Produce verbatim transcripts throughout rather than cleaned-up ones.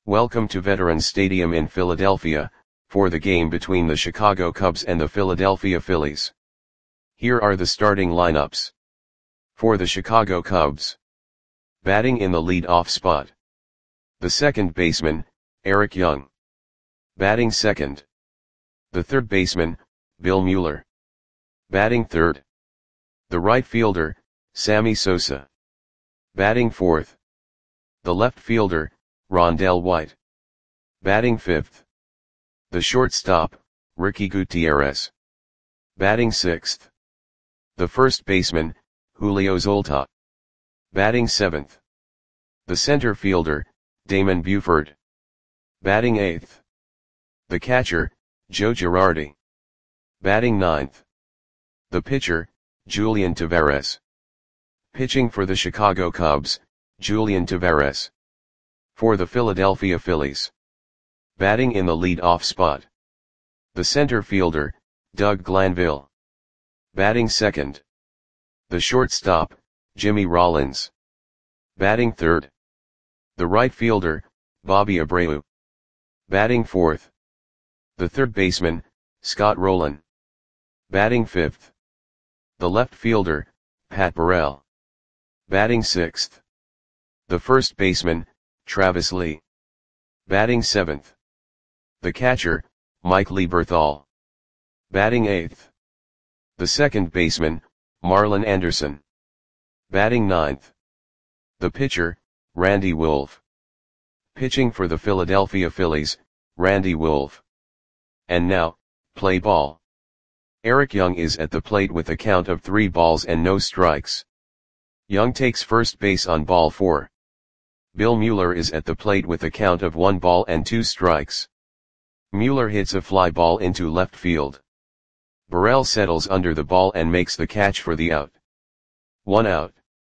Welcome to Veterans Stadium in Philadelphia, for the game between the Chicago Cubs and the Philadelphia Phillies. Here are the starting lineups. For the Chicago Cubs. Batting in the lead-off spot. The second baseman, Eric Young. Batting second. The third baseman, Bill Mueller. Batting third. The right fielder, Sammy Sosa. Batting fourth. The left fielder, Rondell White. Batting fifth. The shortstop, Ricky Gutierrez. Batting sixth. The first baseman, Julio Zoltak. Batting seventh. The center fielder, Damon Buford. Batting eighth. The catcher, Joe Girardi. Batting ninth. The pitcher, Julian Tavarez. Pitching for the Chicago Cubs, Julian Tavarez. For the Philadelphia Phillies. Batting in the lead-off spot. The center fielder, Doug Glanville. Batting second. The shortstop, Jimmy Rollins. Batting third. The right fielder, Bobby Abreu. Batting fourth. The third baseman, Scott Rowland. Batting fifth. The left fielder, Pat Burrell. Batting sixth. The first baseman, Travis Lee. Batting seventh. The catcher, Mike Lieberthal. Batting eighth. The second baseman, Marlon Anderson. Batting ninth. The pitcher, Randy Wolf. Pitching for the Philadelphia Phillies, Randy Wolf. And now, play ball. Eric Young is at the plate with a count of three balls and no strikes. Young takes first base on ball four. Bill Mueller is at the plate with a count of one ball and two strikes. Mueller hits a fly ball into left field. Burrell settles under the ball and makes the catch for the out. One out.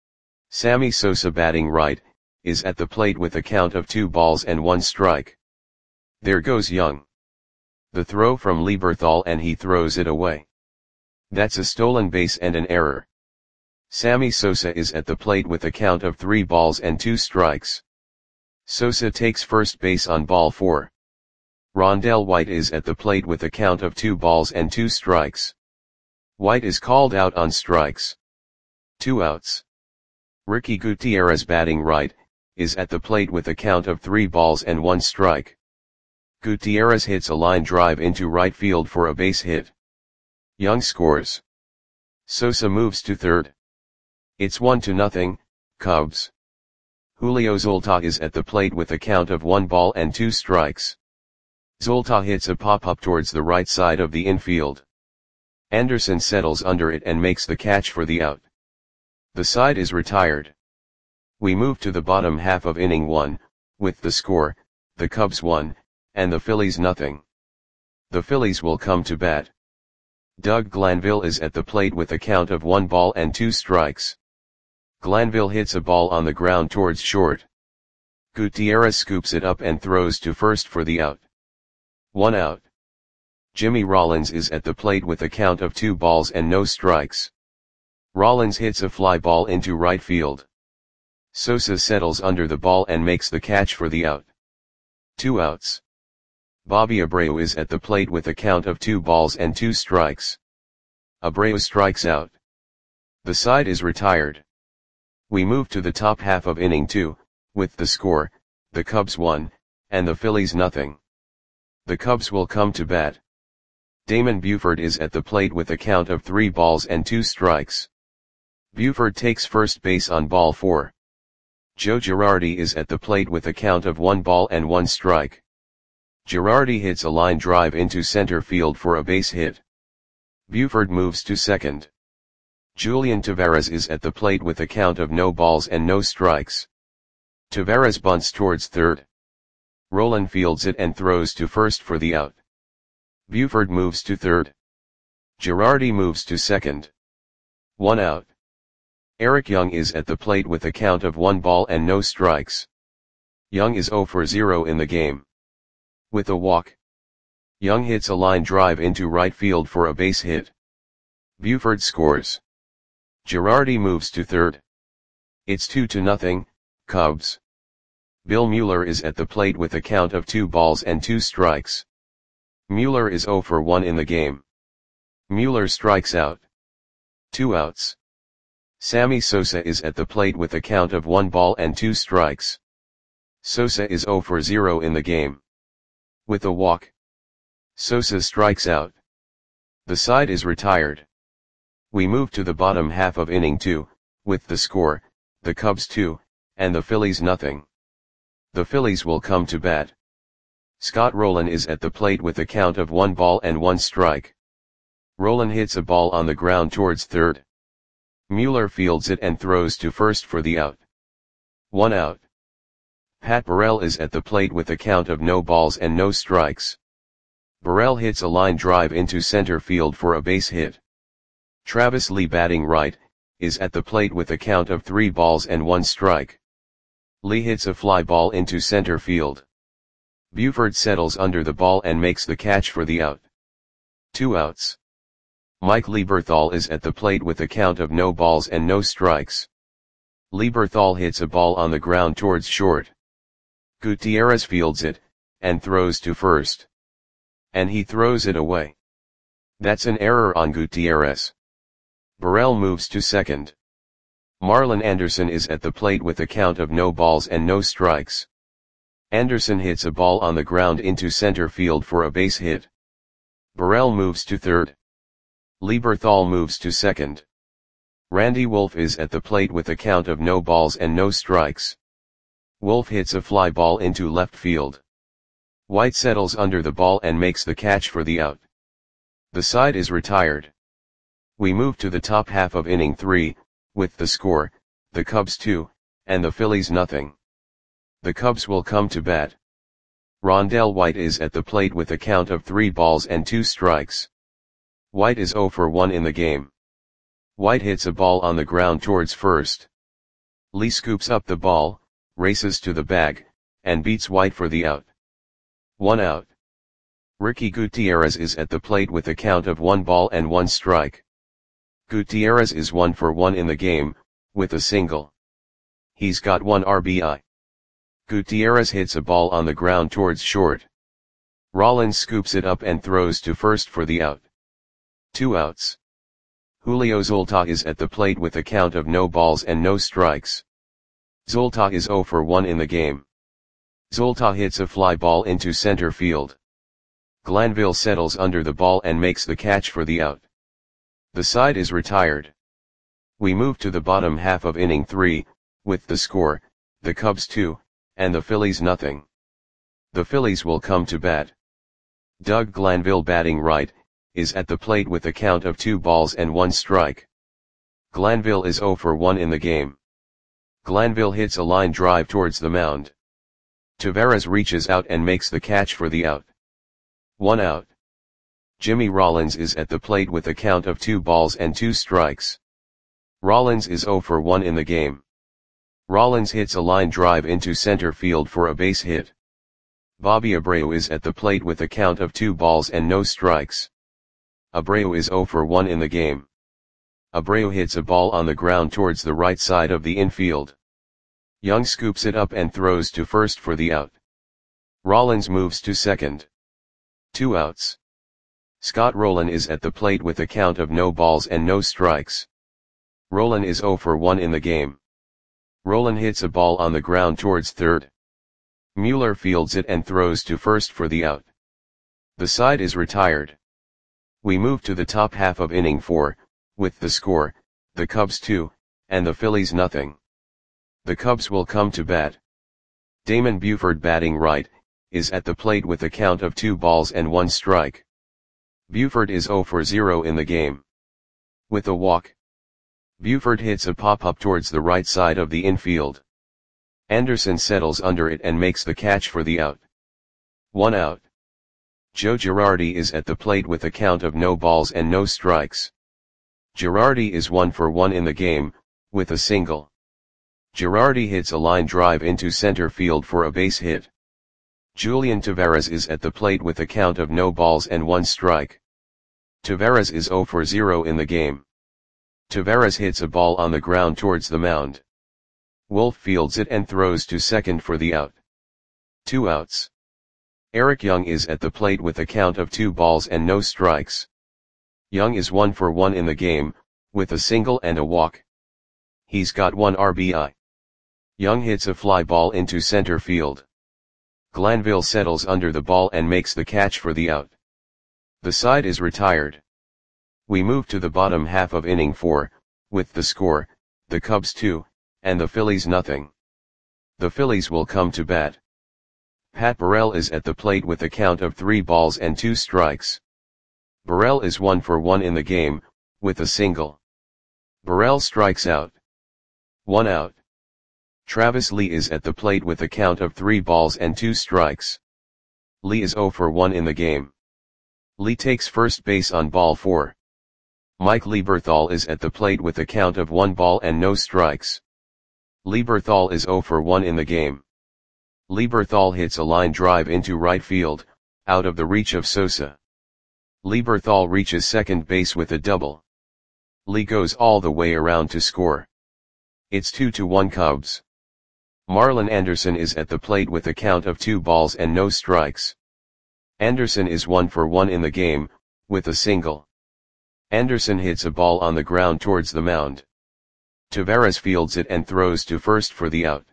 Sammy Sosa, batting right, is at the plate with a count of two balls and one strike. There goes Young. The throw from Lieberthal, and he throws it away. That's a stolen base and an error. Sammy Sosa is at the plate with a count of three balls and two strikes. Sosa takes first base on ball four. Rondell White is at the plate with a count of two balls and two strikes. White is called out on strikes. Two outs. Ricky Gutierrez, batting right, is at the plate with a count of three balls and one strike. Gutierrez hits a line drive into right field for a base hit. Young scores. Sosa moves to third. It's one to nothing, Cubs. Julio Zoltak is at the plate with a count of one ball and two strikes. Zoltak hits a pop-up towards the right side of the infield. Anderson settles under it and makes the catch for the out. The side is retired. We move to the bottom half of inning one, with the score, the Cubs one, and the Phillies nothing. The Phillies will come to bat. Doug Glanville is at the plate with a count of one ball and two strikes. Glanville hits a ball on the ground towards short. Gutierrez scoops it up and throws to first for the out. One out. Jimmy Rollins is at the plate with a count of two balls and no strikes. Rollins hits a fly ball into right field. Sosa settles under the ball and makes the catch for the out. Two outs. Bobby Abreu is at the plate with a count of two balls and two strikes. Abreu strikes out. The side is retired. We move to the top half of inning two, with the score, the Cubs one, and the Phillies nothing. The Cubs will come to bat. Damon Buford is at the plate with a count of three balls and two strikes. Buford takes first base on ball four. Joe Girardi is at the plate with a count of one ball and one strike. Girardi hits a line drive into center field for a base hit. Buford moves to second. Julian Tavarez is at the plate with a count of no balls and no strikes. Tavarez bunts towards third. Rowland fields it and throws to first for the out. Buford moves to third. Girardi moves to second. One out. Eric Young is at the plate with a count of one ball and no strikes. Young is zero for zero in the game. With a walk. Young hits a line drive into right field for a base hit. Buford scores. Girardi moves to third. It's two to nothing, Cubs. Bill Mueller is at the plate with a count of two balls and two strikes. Mueller is zero for one in the game. Mueller strikes out. Two outs. Sammy Sosa is at the plate with a count of one ball and two strikes. Sosa is zero for zero in the game. With a walk, Sosa strikes out. The side is retired. We move to the bottom half of inning two, with the score, the Cubs two, and the Phillies nothing. The Phillies will come to bat. Scott Rolen is at the plate with a count of one ball and one strike. Rolen hits a ball on the ground towards third. Mueller fields it and throws to first for the out. One out. Pat Burrell is at the plate with a count of no balls and no strikes. Burrell hits a line drive into center field for a base hit. Travis Lee, batting right, is at the plate with a count of three balls and one strike. Lee hits a fly ball into center field. Buford settles under the ball and makes the catch for the out. Two outs. Mike Lieberthal is at the plate with a count of no balls and no strikes. Lieberthal hits a ball on the ground towards short. Gutierrez fields it, and throws to first. And he throws it away. That's an error on Gutierrez. Burrell moves to second. Marlon Anderson is at the plate with a count of no balls and no strikes. Anderson hits a ball on the ground into center field for a base hit. Burrell moves to third. Lieberthal moves to second. Randy Wolf is at the plate with a count of no balls and no strikes. Wolf hits a fly ball into left field. White settles under the ball and makes the catch for the out. The side is retired. We move to the top half of inning three, with the score, the Cubs two, and the Phillies nothing. The Cubs will come to bat. Rondell White is at the plate with a count of three balls and two strikes. White is zero for one in the game. White hits a ball on the ground towards first. Lee scoops up the ball, races to the bag, and beats White for the out. One out. Ricky Gutierrez is at the plate with a count of one ball and one strike. Gutierrez is one for one in the game, with a single. He's got one R B I. Gutierrez hits a ball on the ground towards short. Rollins scoops it up and throws to first for the out. Two outs. Julio Zolta is at the plate with a count of no balls and no strikes. Zolta is zero for one in the game. Zolta hits a fly ball into center field. Glanville settles under the ball and makes the catch for the out. The side is retired. We move to the bottom half of inning three, with the score, the Cubs two, and the Phillies nothing. The Phillies will come to bat. Doug Glanville, batting right, is at the plate with a count of two balls and one strike. Glanville is zero for one in the game. Glanville hits a line drive towards the mound. Taveras reaches out and makes the catch for the out. One out. Jimmy Rollins is at the plate with a count of two balls and two strikes. Rollins is zero for one in the game. Rollins hits a line drive into center field for a base hit. Bobby Abreu is at the plate with a count of two balls and no strikes. Abreu is zero for one in the game. Abreu hits a ball on the ground towards the right side of the infield. Young scoops it up and throws to first for the out. Rollins moves to second. Two outs. Scott Rolen is at the plate with a count of no balls and no strikes. Rolen is zero for one in the game. Rolen hits a ball on the ground towards third. Mueller fields it and throws to first for the out. The side is retired. We move to the top half of inning four, with the score, the Cubs two, and the Phillies nothing. The Cubs will come to bat. Damon Buford, batting right, is at the plate with a count of two balls and one strike. Buford is zero for zero in the game. With a walk, Buford hits a pop-up towards the right side of the infield. Anderson settles under it and makes the catch for the out. One out. Joe Girardi is at the plate with a count of no balls and no strikes. Girardi is one for one in the game, with a single. Girardi hits a line drive into center field for a base hit. Julian Taveras is at the plate with a count of no balls and one strike. Taveras is zero for zero in the game. Taveras hits a ball on the ground towards the mound. Wolf fields it and throws to second for the out. Two outs. Eric Young is at the plate with a count of two balls and no strikes. Young is one for one in the game, with a single and a walk. He's got one R B I. Young hits a fly ball into center field. Glanville settles under the ball and makes the catch for the out. The side is retired. We move to the bottom half of inning four, with the score, the Cubs two, and the Phillies nothing. The Phillies will come to bat. Pat Burrell is at the plate with a count of three balls and two strikes. Burrell is one for one in the game, with a single. Burrell strikes out. One out. Travis Lee is at the plate with a count of three balls and two strikes. Lee is zero for one in the game. Lee takes first base on ball four. Mike Lieberthal is at the plate with a count of one ball and no strikes. Lieberthal is zero for one in the game. Lieberthal hits a line drive into right field, out of the reach of Sosa. Lieberthal reaches second base with a double. Lee goes all the way around to score. It's two to one Cubs. Marlon Anderson is at the plate with a count of two balls and no strikes. Anderson is one for one in the game, with a single. Anderson hits a ball on the ground towards the mound. Taveras fields it and throws to first for the out.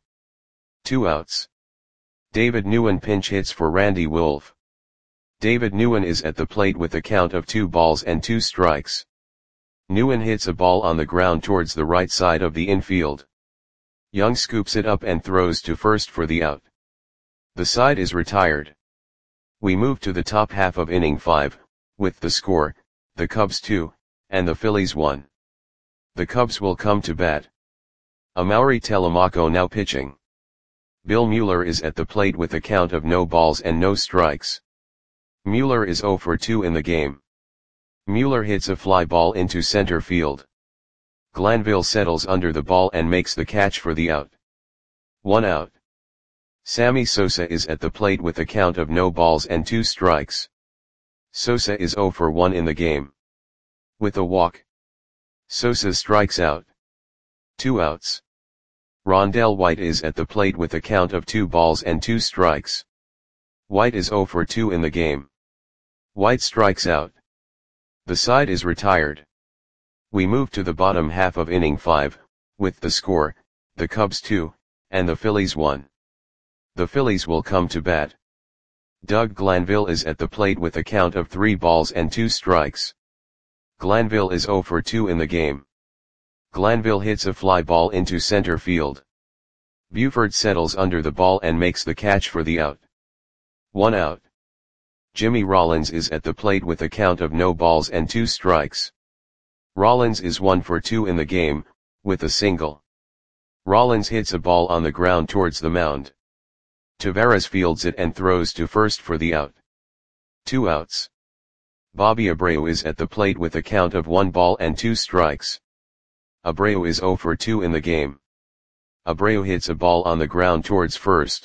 Two outs. David Nguyen pinch hits for Randy Wolf. David Nguyen is at the plate with a count of two balls and two strikes. Nguyen hits a ball on the ground towards the right side of the infield. Young scoops it up and throws to first for the out. The side is retired. We move to the top half of inning five, with the score, the Cubs two, and the Phillies one. The Cubs will come to bat. Amaury Telemaco now pitching. Bill Mueller is at the plate with a count of no balls and no strikes. Mueller is zero for two in the game. Mueller hits a fly ball into center field. Glanville settles under the ball and makes the catch for the out. One out. Sammy Sosa is at the plate with a count of no balls and two strikes. Sosa is zero for one in the game. With a walk. Sosa strikes out. Two outs. Rondell White is at the plate with a count of two balls and two strikes. White is zero for two in the game. White strikes out. The side is retired. We move to the bottom half of inning five, with the score, the Cubs two, and the Phillies one. The Phillies will come to bat. Doug Glanville is at the plate with a count of three balls and two strikes. Glanville is zero for two in the game. Glanville hits a fly ball into center field. Buford settles under the ball and makes the catch for the out. One out. Jimmy Rollins is at the plate with a count of no balls and two strikes. Rollins is one for two in the game, with a single. Rollins hits a ball on the ground towards the mound. Taveras fields it and throws to first for the out. Two outs. Bobby Abreu is at the plate with a count of one ball and two strikes. Abreu is zero for two in the game. Abreu hits a ball on the ground towards first.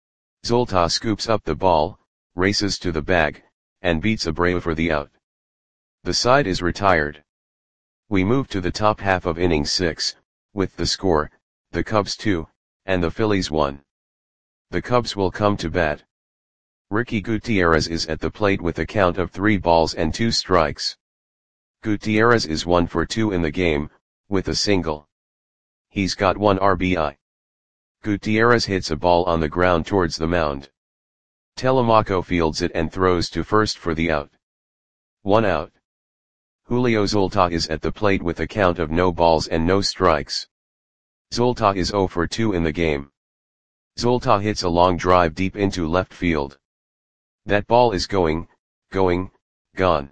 Zoltar scoops up the ball, races to the bag, and beats Abreu for the out. The side is retired. We move to the top half of inning six, with the score, the Cubs two, and the Phillies one. The Cubs will come to bat. Ricky Gutierrez is at the plate with a count of three balls and two strikes. Gutierrez is one for two in the game, with a single. He's got one R B I. Gutierrez hits a ball on the ground towards the mound. Telemaco fields it and throws to first for the out. One out. Julio Zoltar is at the plate with a count of no balls and no strikes. Zoltar is zero for two in the game. Zoltar hits a long drive deep into left field. That ball is going, going, gone.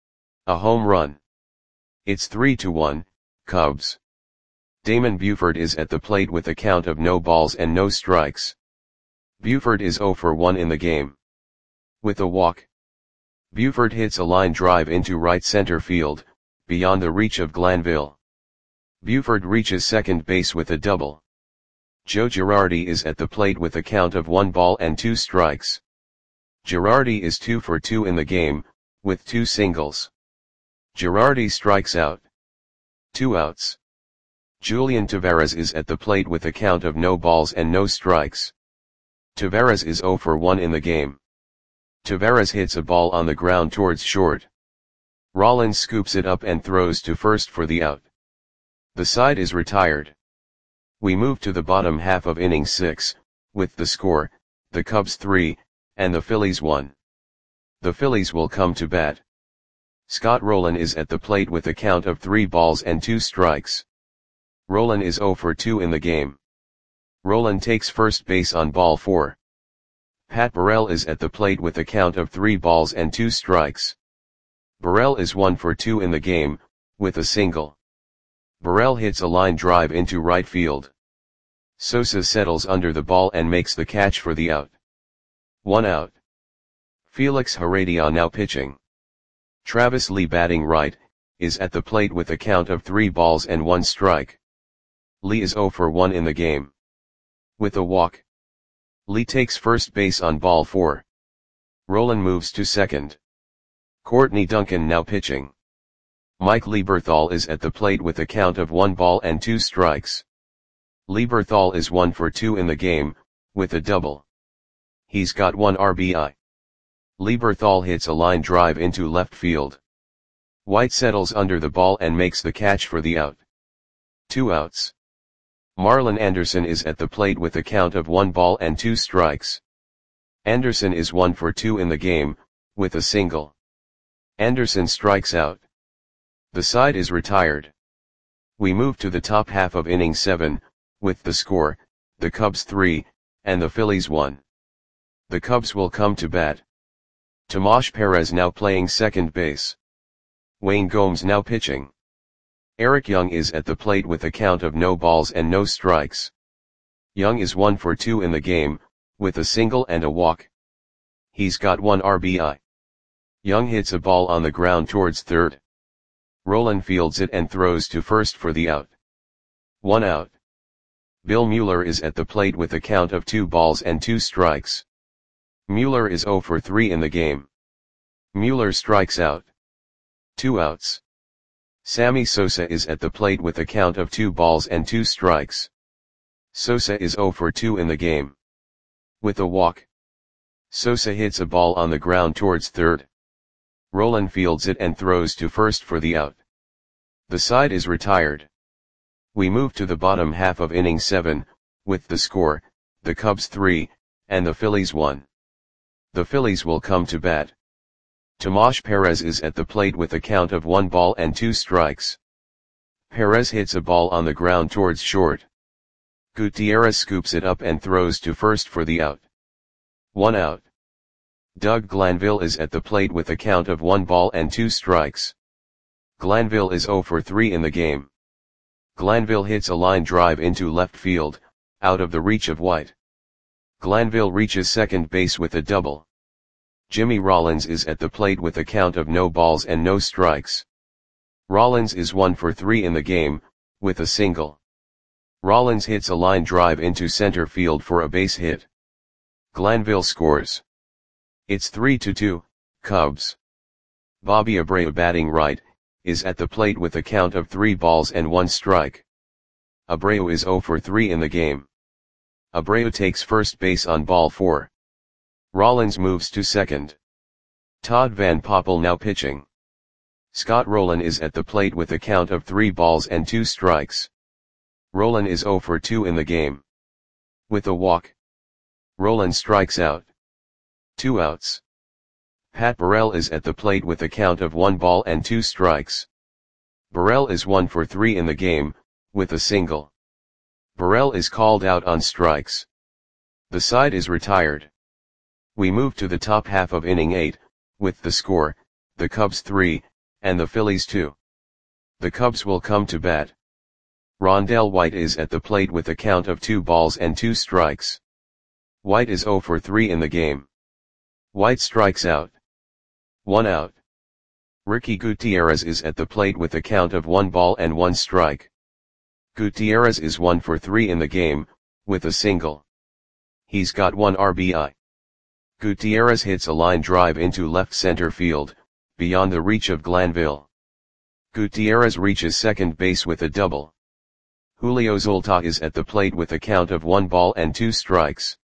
A home run. It's three to one, Cubs. Damon Buford is at the plate with a count of no balls and no strikes. Buford is zero for one in the game. With a walk. Buford hits a line drive into right center field, beyond the reach of Glanville. Buford reaches second base with a double. Joe Girardi is at the plate with a count of one ball and two strikes. Girardi is two for two in the game, with two singles. Girardi strikes out. Two outs. Julian Taveras is at the plate with a count of no balls and no strikes. Taveras is zero for one in the game. Taveras hits a ball on the ground towards short. Rollins scoops it up and throws to first for the out. The side is retired. We move to the bottom half of inning six, with the score, the Cubs three, and the Phillies one. The Phillies will come to bat. Scott Rolen is at the plate with a count of three balls and two strikes. Rolen is zero for two in the game. Rolen takes first base on ball four. Pat Burrell is at the plate with a count of three balls and two strikes. Burrell is one for two in the game, with a single. Burrell hits a line drive into right field. Sosa settles under the ball and makes the catch for the out. One out. Felix Heredia now pitching. Travis Lee batting right, is at the plate with a count of three balls and one strike. Lee is zero for one in the game. With a walk. Lee takes first base on ball four. Rolen moves to second. Courtney Duncan now pitching. Mike Lieberthal is at the plate with a count of one ball and two strikes. Lieberthal is one for two in the game, with a double. He's got one R B I. Lieberthal hits a line drive into left field. White settles under the ball and makes the catch for the out. Two outs. Marlon Anderson is at the plate with a count of one ball and two strikes. Anderson is one for two in the game, with a single. Anderson strikes out. The side is retired. We move to the top half of inning seven, with the score, the Cubs three, and the Phillies one. The Cubs will come to bat. Tomas Perez now playing second base. Wayne Gomes now pitching. Eric Young is at the plate with a count of no balls and no strikes. Young is one for two in the game, with a single and a walk. He's got one R B I. Young hits a ball on the ground towards third. Rolen fields it and throws to first for the out. One out. Bill Mueller is at the plate with a count of two balls and two strikes. Mueller is zero for three in the game. Mueller strikes out. Two outs. Sammy Sosa is at the plate with a count of two balls and two strikes. Sosa is zero for two in the game. With a walk. Sosa hits a ball on the ground towards third. Rolen fields it and throws to first for the out. The side is retired. We move to the bottom half of inning seven, with the score, the Cubs three, and the Phillies one. The Phillies will come to bat. Tomas Perez is at the plate with a count of one ball and two strikes. Perez hits a ball on the ground towards short. Gutierrez scoops it up and throws to first for the out. One out. Doug Glanville is at the plate with a count of one ball and two strikes. Glanville is zero for three in the game. Glanville hits a line drive into left field, out of the reach of White. Glanville reaches second base with a double. Jimmy Rollins is at the plate with a count of no balls and no strikes. Rollins is one for three in the game, with a single. Rollins hits a line drive into center field for a base hit. Glanville scores. It's three to two, Cubs. Bobby Abreu batting right, is at the plate with a count of three balls and one strike. Abreu is zero for three in the game. Abreu takes first base on ball four. Rollins moves to second. Todd Van Poppel now pitching. Scott Rolen is at the plate with a count of three balls and two strikes. Rolen is zero for two in the game. With a walk. Rolen strikes out. Two outs. Pat Burrell is at the plate with a count of one ball and two strikes. Burrell is one for three in the game, with a single. Burrell is called out on strikes. The side is retired. We move to the top half of inning eight, with the score, the Cubs three, and the Phillies two. The Cubs will come to bat. Rondell White is at the plate with a count of two balls and two strikes. White is zero for three in the game. White strikes out. One out. Ricky Gutierrez is at the plate with a count of one ball and one strike. Gutierrez is one for three in the game, with a single. He's got one R B I. Gutierrez hits a line drive into left center field, beyond the reach of Glanville. Gutierrez reaches second base with a double. Julio Zolta is at the plate with a count of one ball and two strikes.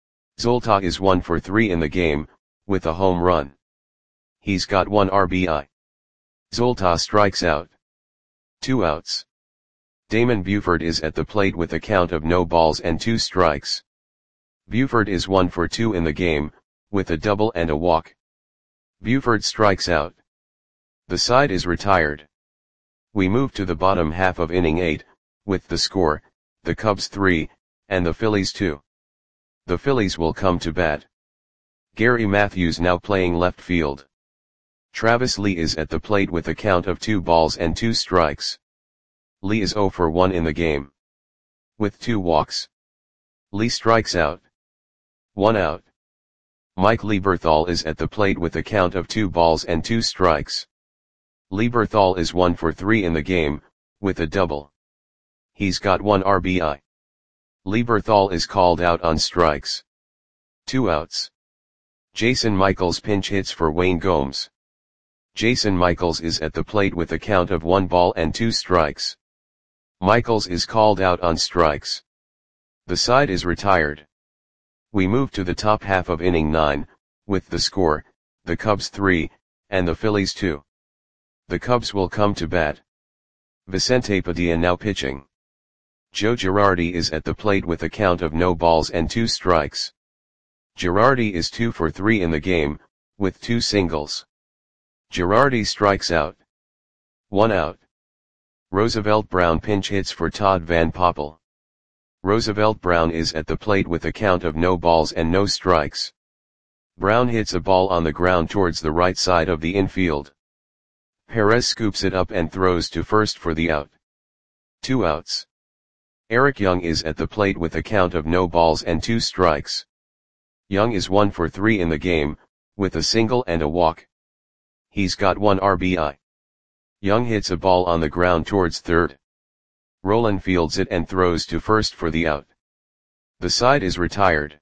Zolta is one for three in the game, with a home run. He's got one R B I. Zolta strikes out. Two outs. Damon Buford is at the plate with a count of no balls and two strikes. Buford is one for two in the game, with a double and a walk. Buford strikes out. The side is retired. We move to the bottom half of inning eight, with the score, the Cubs three, and the Phillies two. The Phillies will come to bat. Gary Matthews now playing left field. Travis Lee is at the plate with a count of two balls and two strikes. Lee is zero for one in the game. With two walks. Lee strikes out. One out. Mike Lieberthal is at the plate with a count of two balls and two strikes. Lieberthal is one for three in the game, with a double. He's got one R B I. Lieberthal is called out on strikes. Two outs. Jason Michaels pinch hits for Wayne Gomes. Jason Michaels is at the plate with a count of one ball and two strikes. Michaels is called out on strikes. The side is retired. We move to the top half of inning nine, with the score, the Cubs three, and the Phillies two. The Cubs will come to bat. Vicente Padilla now pitching. Joe Girardi is at the plate with a count of no balls and two strikes. Girardi is two for three in the game, with two singles. Girardi strikes out. One out. Roosevelt Brown pinch hits for Todd Van Poppel. Roosevelt Brown is at the plate with a count of no balls and no strikes. Brown hits a ball on the ground towards the right side of the infield. Perez scoops it up and throws to first for the out. Two outs. Eric Young is at the plate with a count of no balls and two strikes. Young is one for three in the game, with a single and a walk. He's got one R B I. Young hits a ball on the ground towards third. Rolen fields it and throws to first for the out. The side is retired.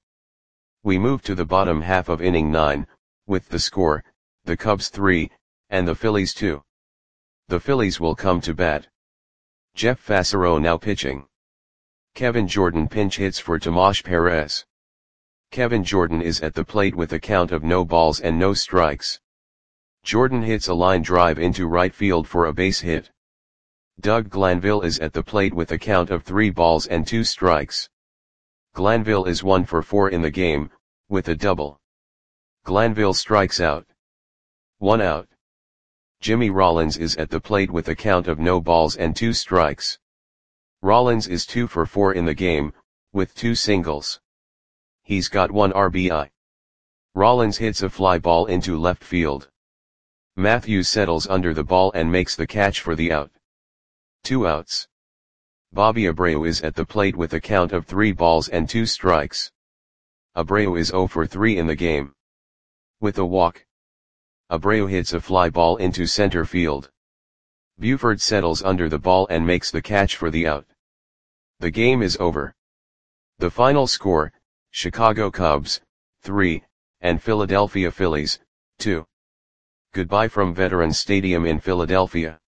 We move to the bottom half of inning nine, with the score, the Cubs three, and the Phillies two. The Phillies will come to bat. Jeff Fassero now pitching. Kevin Jordan pinch hits for Tomas Perez. Kevin Jordan is at the plate with a count of no balls and no strikes. Jordan hits a line drive into right field for a base hit. Doug Glanville is at the plate with a count of three balls and two strikes. Glanville is one for four in the game, with a double. Glanville strikes out. One out. Jimmy Rollins is at the plate with a count of no balls and two strikes. Rollins is two for four in the game, with two singles. He's got one R B I. Rollins hits a fly ball into left field. Matthews settles under the ball and makes the catch for the out. Two outs. Bobby Abreu is at the plate with a count of three balls and two strikes. Abreu is zero for three in the game. With a walk. Abreu hits a fly ball into center field. Buford settles under the ball and makes the catch for the out. The game is over. The final score, Chicago Cubs, three, and Philadelphia Phillies, two. Goodbye from Veterans Stadium in Philadelphia.